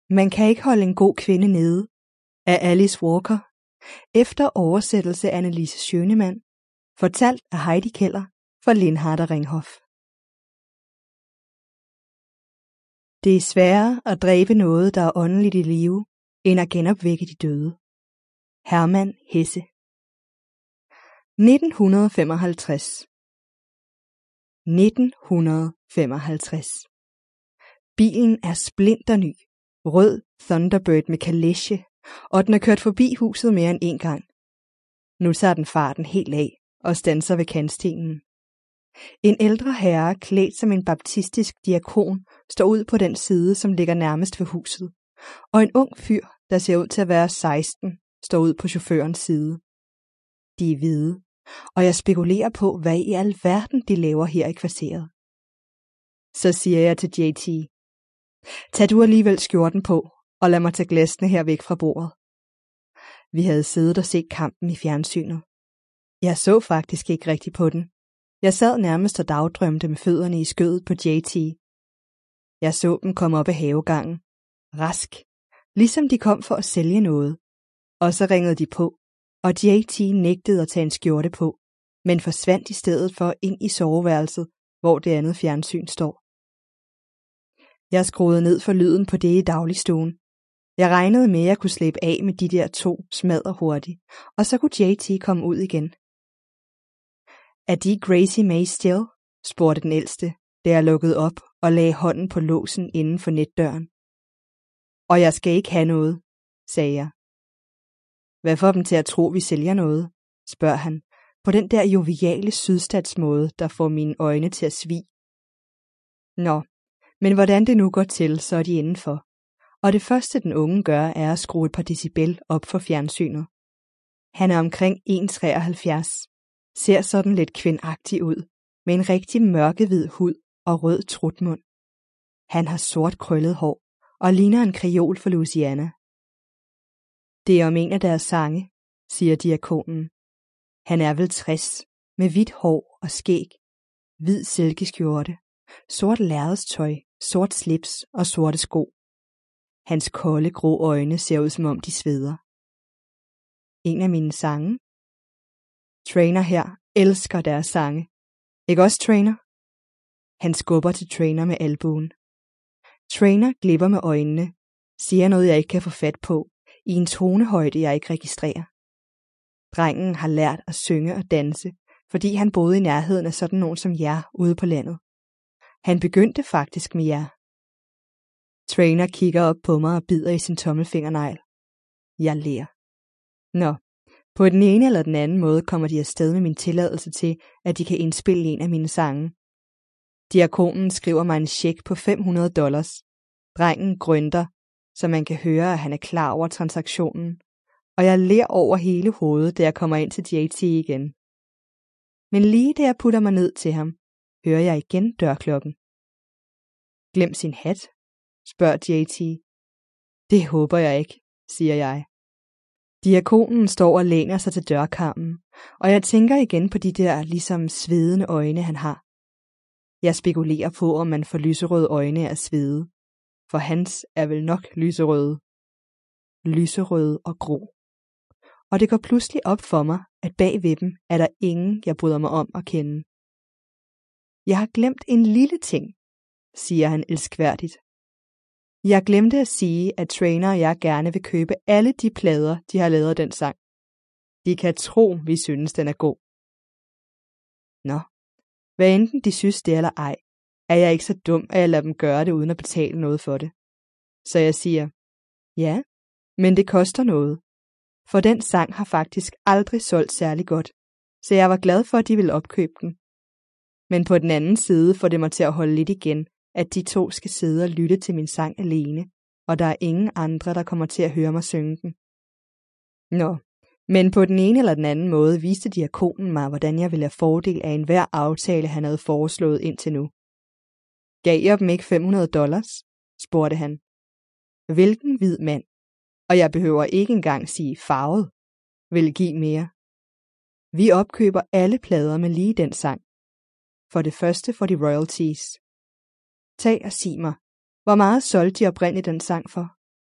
Man kan ikke holde en god kvinde nede af Alice Walker, efter oversættelse af Annelise Schønemann, fortalt af Heidi Keller for Lindhardt og Ringhof. Det er sværere at dræbe noget, der er åndeligt i live, end at genopvække de døde. Hermann Hesse. 1955. Bilen er splinterny, rød Thunderbird med kalesje, og den er kørt forbi huset mere end en gang. Nu tager den farten helt af og standser ved kantstenen. En ældre herre, klædt som en baptistisk diakon, står ud på den side, som ligger nærmest ved huset, og en ung fyr, der ser ud til at være 16, står ud på chaufførens side. De er hvide, og jeg spekulerer på, hvad i alverden de laver her i kvarteret. Så siger jeg til JT, tag du alligevel skjorten på, og lad mig tage glasene her væk fra bordet. Vi havde siddet og set kampen i fjernsynet. Jeg så faktisk ikke rigtig på den. Jeg sad nærmest og dagdrømte med fødderne i skødet på JT. Jeg så dem komme op ad havegangen. Rask. Ligesom de kom for at sælge noget. Og så ringede de på, og JT nægtede at tage en skjorte på, men forsvandt i stedet for ind i soveværelset, hvor det andet fjernsyn står. Jeg skruede ned for lyden på det i dagligstuen. Jeg regnede med, at jeg kunne slippe af med de der 2 smadre hurtigt, og så kunne JT komme ud igen. Er de Gracie May Still? Spurgte den ældste, da jeg lukkede op og lagde hånden på låsen inden for netdøren. Og jeg skal ikke have noget, sagde jeg. Hvad får dem til at tro, vi sælger noget? Spørger han, på den der joviale sydstatsmåde, der får mine øjne til at svige. Nå, men hvordan det nu går til, så er de indenfor. Og det første den unge gør, er at skrue et par decibel op for fjernsynet. Han er omkring 1,73, ser sådan lidt kvindagtig ud, med en rigtig mørkehvid hud og rød trutmund. Han har sort krøllet hår og ligner en kreol fra Louisiana. Det er om en af deres sange, siger diakonen. Han er vel 60, med hvidt hår og skæg, hvid silkeskjorte, sort lærredstøj, sort slips og sorte sko. Hans kolde, grå øjne ser ud, som om de sveder. En af mine sange? Trainer her elsker deres sange. Ikke også, Trainer? Han skubber til Trainer med albuen. Trainer glipper med øjnene, siger noget, jeg ikke kan få fat på, i en tonehøjde, jeg ikke registrerer. Drengen har lært at synge og danse, fordi han boede i nærheden af sådan nogen som jer ude på landet. Han begyndte faktisk med jer. Trainer kigger op på mig og bider i sin tommelfingernegl. Jeg ler. Nå, på den ene eller den anden måde kommer de afsted med min tilladelse til, at de kan indspille en af mine sange. Diakonen skriver mig en check på $500. Drengen grønter, så man kan høre, at han er klar over transaktionen. Og jeg ler over hele hovedet, da jeg kommer ind til JT igen. Men lige da jeg putter mig ned til ham, hører jeg igen dørklokken. Glem sin hat? Spørger JT. Det håber jeg ikke, siger jeg. Diakonen står og læner sig til dørkarmen, og jeg tænker igen på de der ligesom svedende øjne, han har. Jeg spekulerer på, om man får lyserøde øjne af svede, for hans er vel nok lyserøde. Lyserøde og grå. Og det går pludselig op for mig, at bag ved dem er der ingen, jeg bryder mig om at kende. Jeg har glemt en lille ting, siger han elskværdigt. Jeg glemte at sige, at Trainer og jeg gerne vil købe alle de plader, de har lavet af den sang. De kan tro, vi synes, den er god. Nå, hvad enten de synes det eller ej, er jeg ikke så dum, at jeg lader dem gøre det uden at betale noget for det. Så jeg siger, ja, men det koster noget. For den sang har faktisk aldrig solgt særlig godt, så jeg var glad for, at de ville opkøbe den. Men på den anden side får det mig til at holde lidt igen, at de 2 skal sidde og lytte til min sang alene, og der er ingen andre, der kommer til at høre mig synge den. Nå, men på den ene eller den anden måde viste diakonen mig, hvordan jeg ville have fordel af enhver aftale, han havde foreslået indtil nu. Gav jeg dem ikke $500? Spurgte han. Hvilken hvid mand, og jeg behøver ikke engang sige farvet, vil give mere. Vi opkøber alle plader med lige den sang. For det første får de royalties. Tag og sig mig, hvor meget solgte de oprindeligt den sang for?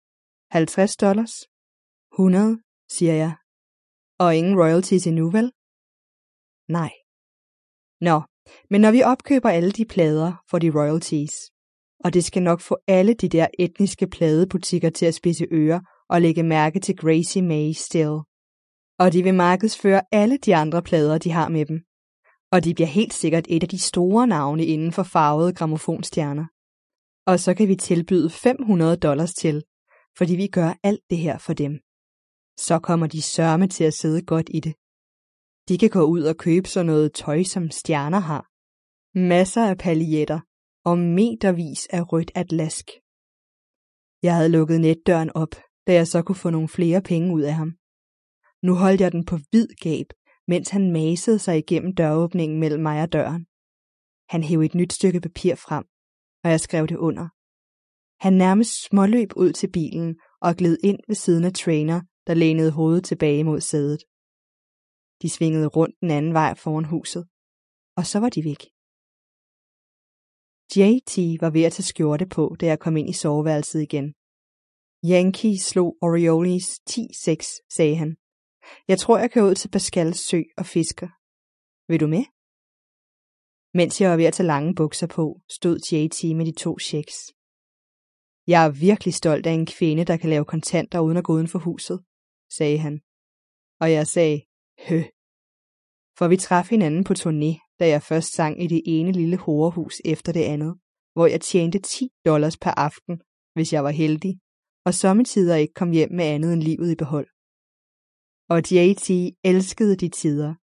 $50? 100, siger jeg. Og ingen royalties endnu, vel? Nej. Nå, men når vi opkøber alle de plader, får de royalties. Og det skal nok få alle de der etniske pladebutikker til at spidse ører og lægge mærke til Gracie May Still. Og de vil markedsføre alle de andre plader, de har med dem. Og de bliver helt sikkert et af de store navne inden for farvede grammofonstjerner. Og så kan vi tilbyde $500 til, fordi vi gør alt det her for dem. Så kommer de sørme til at sidde godt i det. De kan gå ud og købe sådan noget tøj, som stjerner har. Masser af paljetter og metervis af rødt atlask. Jeg havde lukket netdøren op, da jeg så kunne få nogle flere penge ud af ham. Nu holdt jeg den på vid gab, mens han masede sig igennem døråbningen mellem mig og døren. Han hev et nyt stykke papir frem, og jeg skrev det under. Han nærmest småløb ud til bilen og gled ind ved siden af Trainer, der lænede hovedet tilbage mod sædet. De svingede rundt den anden vej foran huset, og så var de væk. JT var ved at tage skjorte på, da jeg kom ind i soveværelset igen. Yankee slog Orioles 10-6, sagde han. Jeg tror, jeg kører ud til Pascals sø og fisker. Vil du med? Mens jeg var ved at tage lange bukser på, stod JT med de 2 checks. Jeg er virkelig stolt af en kvinde, der kan lave kontanter uden at gå uden for huset, sagde han. Og jeg sagde, hø. For vi traf hinanden på turné, da jeg først sang i det ene lille horehus efter det andet, hvor jeg tjente $10 per aften, hvis jeg var heldig, og sommetider ikke kom hjem med andet end livet i behold. Og JT elskede de tider,